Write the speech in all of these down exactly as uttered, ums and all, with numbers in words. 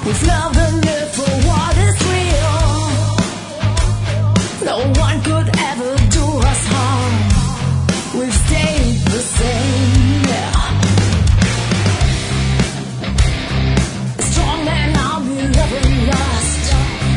We've loved and lived for what is real. No one could ever do us harm. We've stayed the same, yeah. Strong men are beloved and lost.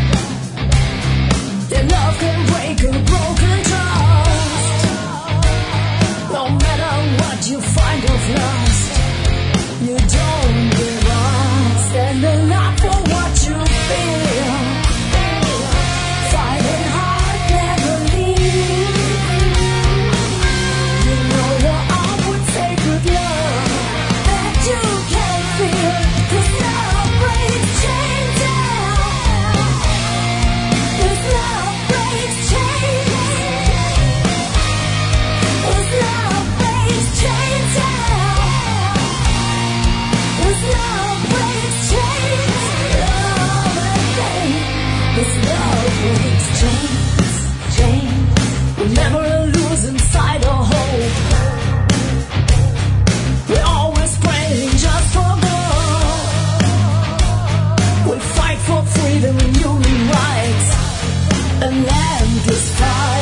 Their love can break a broken trust. No matter what you find of lust, you don't give up. Standing up for what you feel. Fighting hard, never leave. You know you're up with sacred love that you can feel. 'Cause love breaks chains down. 'Cause love breaks chains. 'Cause love breaks chains down. 'Cause love breaks chains. Love and faith. 'Cause love breaks chains, chains. We'll never lose inside our hope. We're always praying just for God. We fight for freedom and human rights. An endless fight.